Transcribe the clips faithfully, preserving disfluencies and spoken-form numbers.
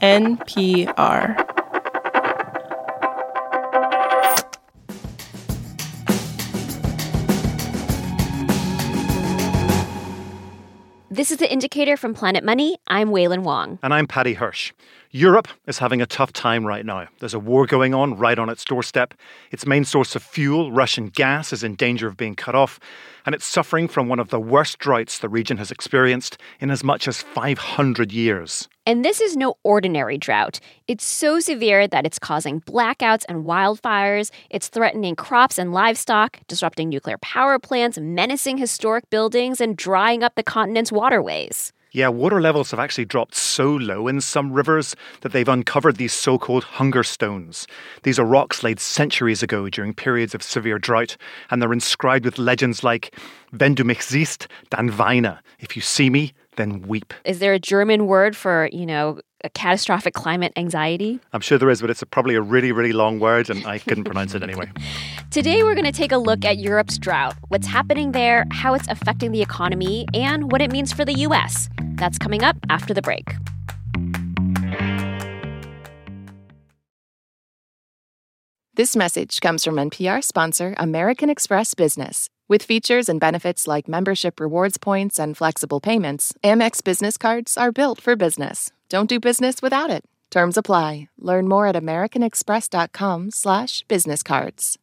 N P R. This is The Indicator from Planet Money. I'm Wailin Wong. And I'm Paddy Hirsch. Europe is having a tough time right now. There's a war going on right on its doorstep. Its main source of fuel, Russian gas, is in danger of being cut off. And it's suffering from one of the worst droughts the region has experienced in as much as five hundred years. And this is no ordinary drought. It's so severe that it's causing blackouts and wildfires. It's threatening crops and livestock, disrupting nuclear power plants, menacing historic buildings, and drying up the continent's waterways. Yeah, water levels have actually dropped so low in some rivers that they've uncovered these so-called hunger stones. These are rocks laid centuries ago during periods of severe drought, and they're inscribed with legends like, "Wenn du mich siehst, dann weine." If you see me, then weep. Is there a German word for, you know, a catastrophic climate anxiety? I'm sure there is, but it's a, probably a really, really long word, and I couldn't pronounce it anyway. Today, we're going to take a look at Europe's drought, what's happening there, how it's affecting the economy, and what it means for the U S. That's coming up after the break. This message comes from N P R sponsor American Express Business. With features and benefits like membership rewards points and flexible payments, Amex business cards are built for business. Don't do business without it. Terms apply. Learn more at americanexpress.com slash business cards.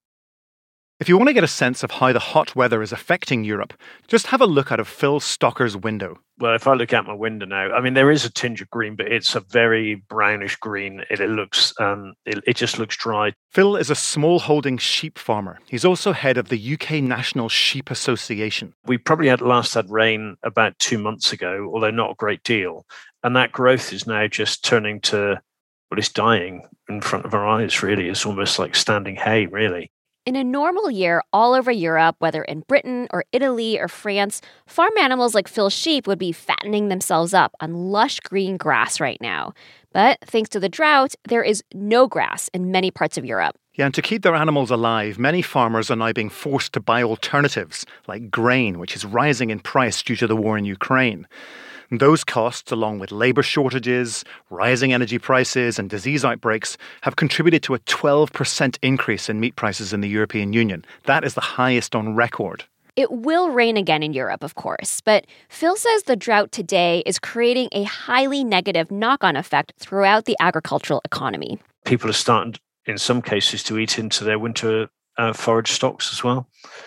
If you want to get a sense of how the hot weather is affecting Europe, just have a look out of Phil Stocker's window. Well, if I look out my window now, I mean, there is a tinge of green, but it's a very brownish green. It, it looks, um, it, it just looks dry. Phil is a small-holding sheep farmer. He's also head of the U K National Sheep Association. We probably had last had rain about two months ago, although not a great deal. And that growth is now just turning to, well, it's dying in front of our eyes, really. It's almost like standing hay, really. In a normal year, all over Europe, whether in Britain or Italy or France, farm animals like Phil's sheep would be fattening themselves up on lush green grass right now. But thanks to the drought, there is no grass in many parts of Europe. Yeah, and to keep their animals alive, many farmers are now being forced to buy alternatives, like grain, which is rising in price due to the war in Ukraine. And those costs, along with labour shortages, rising energy prices and disease outbreaks, have contributed to a twelve percent increase in meat prices in the European Union. That is the highest on record. It will rain again in Europe, of course, but Phil says the drought today is creating a highly negative knock-on effect throughout the agricultural economy. People are starting, in some cases, to eat into their winter uh, forage stocks as well.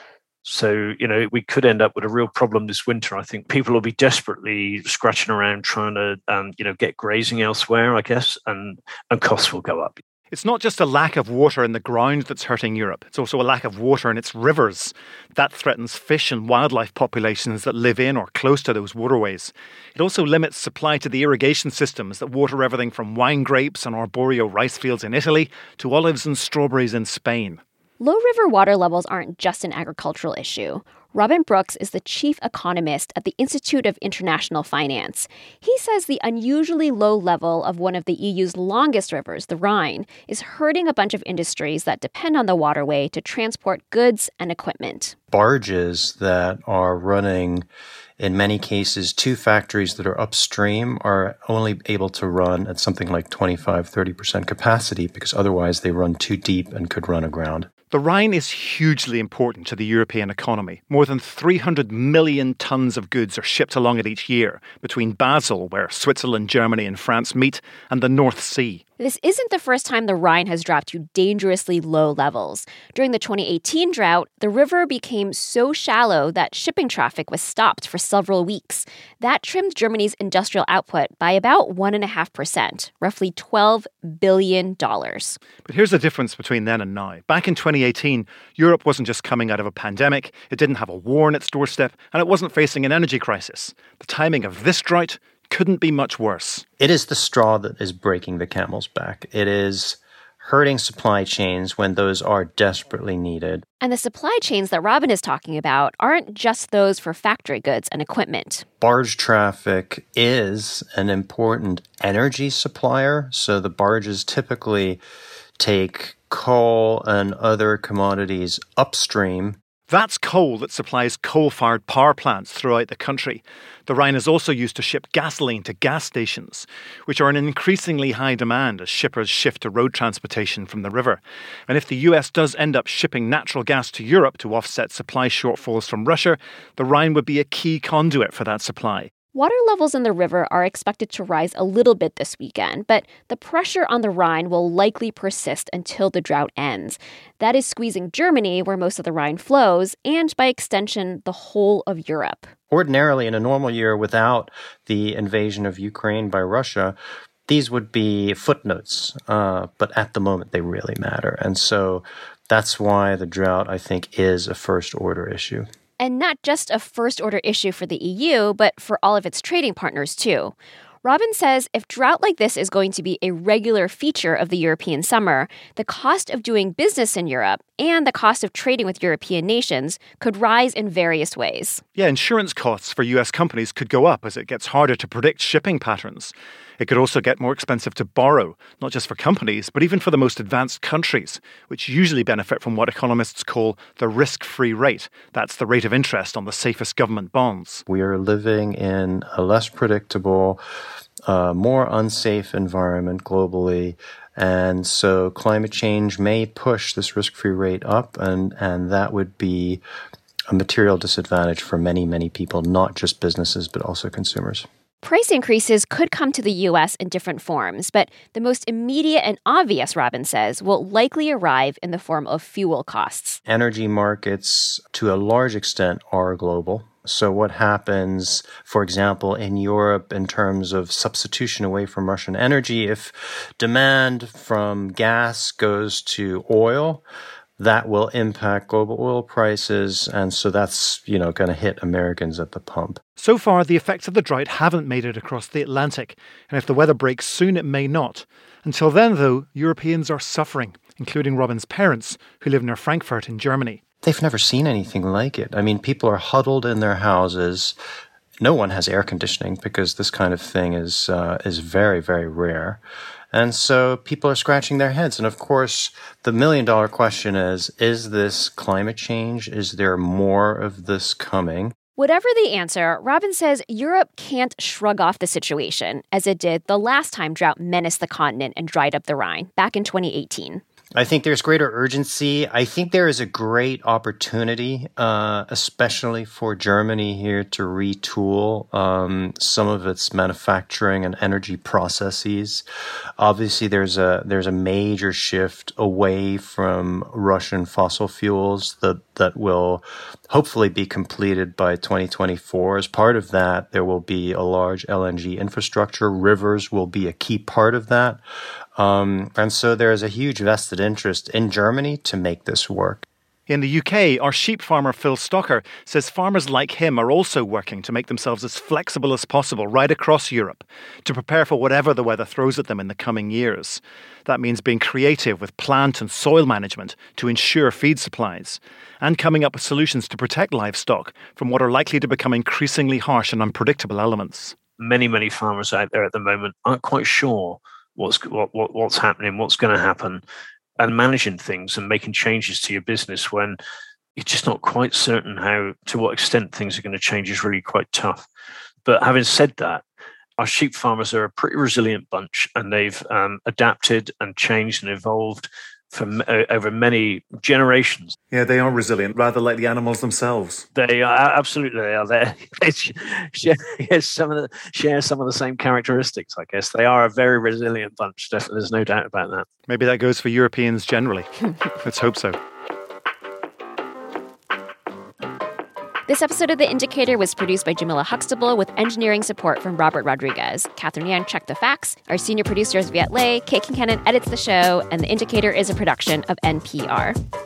So, you know, we could end up with a real problem this winter. I think people will be desperately scratching around trying to, um, you know, get grazing elsewhere, I guess, and, and costs will go up. It's not just a lack of water in the ground that's hurting Europe. It's also a lack of water in its rivers. That threatens fish and wildlife populations that live in or close to those waterways. It also limits supply to the irrigation systems that water everything from wine grapes and arborio rice fields in Italy to olives and strawberries in Spain. Low river water levels aren't just an agricultural issue. Robin Brooks is the chief economist at the Institute of International Finance. He says the unusually low level of one of the E U's longest rivers, the Rhine, is hurting a bunch of industries that depend on the waterway to transport goods and equipment. Barges that are running, in many cases, two factories that are upstream are only able to run at something like twenty-five, thirty percent capacity because otherwise they run too deep and could run aground. The Rhine is hugely important to the European economy. More than three hundred million tons of goods are shipped along it each year between Basel, where Switzerland, Germany and France meet, and the North Sea. This isn't the first time the Rhine has dropped to dangerously low levels. During the twenty eighteen drought, the river became so shallow that shipping traffic was stopped for several weeks. That trimmed Germany's industrial output by about one point five percent, roughly twelve billion dollars. But here's the difference between then and now. Back in twenty eighteen, Europe wasn't just coming out of a pandemic, it didn't have a war on its doorstep, and it wasn't facing an energy crisis. The timing of this drought couldn't be much worse. It is the straw that is breaking the camel's back. It is hurting supply chains when those are desperately needed. And the supply chains that Robin is talking about aren't just those for factory goods and equipment. Barge traffic is an important energy supplier, so the barges typically take coal and other commodities upstream. That's coal that supplies coal-fired power plants throughout the country. The Rhine is also used to ship gasoline to gas stations, which are in increasingly high demand as shippers shift to road transportation from the river. And if the U S does end up shipping natural gas to Europe to offset supply shortfalls from Russia, the Rhine would be a key conduit for that supply. Water levels in the river are expected to rise a little bit this weekend, but the pressure on the Rhine will likely persist until the drought ends. That is squeezing Germany, where most of the Rhine flows, and by extension, the whole of Europe. Ordinarily, in a normal year without the invasion of Ukraine by Russia, these would be footnotes, uh, but at the moment they really matter. And so that's why the drought, I think, is a first-order issue. And not just a first-order issue for the E U, but for all of its trading partners, too. Robin says if drought like this is going to be a regular feature of the European summer, the cost of doing business in Europe and the cost of trading with European nations could rise in various ways. Yeah, insurance costs for U S companies could go up as it gets harder to predict shipping patterns. It could also get more expensive to borrow, not just for companies, but even for the most advanced countries, which usually benefit from what economists call the risk-free rate. That's the rate of interest on the safest government bonds. We are living in a less predictable, uh, more unsafe environment globally. And so climate change may push this risk-free rate up, and, and that would be a material disadvantage for many, many people, not just businesses, but also consumers. Price increases could come to the U S in different forms, but the most immediate and obvious, Robin says, will likely arrive in the form of fuel costs. Energy markets, to a large extent, are global. So what happens, for example, in Europe in terms of substitution away from Russian energy, if demand from gas goes to oil, that will impact global oil prices, and so that's, you know, going to hit Americans at the pump. So far, the effects of the drought haven't made it across the Atlantic, and if the weather breaks soon, it may not. Until then, though, Europeans are suffering, including Robin's parents, who live near Frankfurt in Germany. They've never seen anything like it. I mean, people are huddled in their houses. No one has air conditioning because this kind of thing is uh, is very, very rare. And so people are scratching their heads. And of course, the million dollar question is, is this climate change? Is there more of this coming? Whatever the answer, Robin says Europe can't shrug off the situation, as it did the last time drought menaced the continent and dried up the Rhine, back in twenty eighteen. I think there's greater urgency. I think there is a great opportunity, uh, especially for Germany here to retool um, some of its manufacturing and energy processes. Obviously, there's a there's a major shift away from Russian fossil fuels that that will hopefully be completed by twenty twenty-four. As part of that, there will be a large L N G infrastructure. Rivers will be a key part of that. Um, and so there is a huge vested interest in Germany to make this work. In the U K, our sheep farmer Phil Stocker says farmers like him are also working to make themselves as flexible as possible right across Europe to prepare for whatever the weather throws at them in the coming years. That means being creative with plant and soil management to ensure feed supplies and coming up with solutions to protect livestock from what are likely to become increasingly harsh and unpredictable elements. Many, many farmers out there at the moment aren't quite sure what's what, what what's happening, what's going to happen, and managing things and making changes to your business when you're just not quite certain how, to what extent things are going to change is really quite tough. But having said that, our sheep farmers are a pretty resilient bunch, and they've um, adapted and changed and evolved for uh, over many generations. Yeah, they are resilient, rather like the animals themselves. They are absolutely they are there. They share, yes, some of the, share some of the same characteristics, I guess. They are a very resilient bunch. Definitely, there's no doubt about that. Maybe that goes for Europeans generally. Let's hope so. This episode of The Indicator was produced by Jamila Huxtable with engineering support from Robert Rodriguez. Catherine Yan checked the facts. Our senior producer is Viet Le. Kate Kincannon edits the show. And The Indicator is a production of N P R.